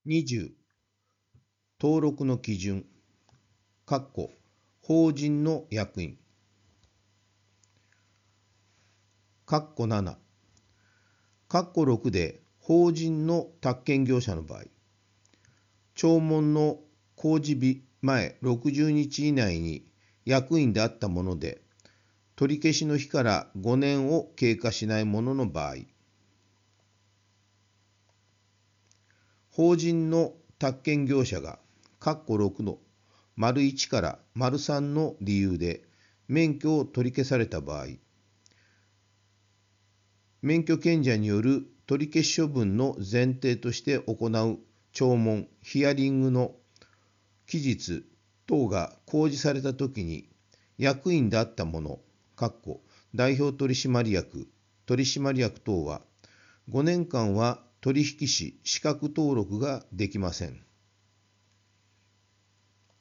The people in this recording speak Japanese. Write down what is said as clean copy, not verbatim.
20、登録の基準、法人の役員。7、6で法人の宅建業者の場合、聴聞の公示日前60日以内に役員であったもので、取り消しの日から5年を経過しないものの場合、法人の宅建業者が6の1から3の理由で免許を取り消された場合、免許権者による取り消し処分の前提として行う聴聞・ヒアリングの期日等が公示されたときに、役員であった者、代表取締役、取締役等は5年間は取引士資格登録ができません。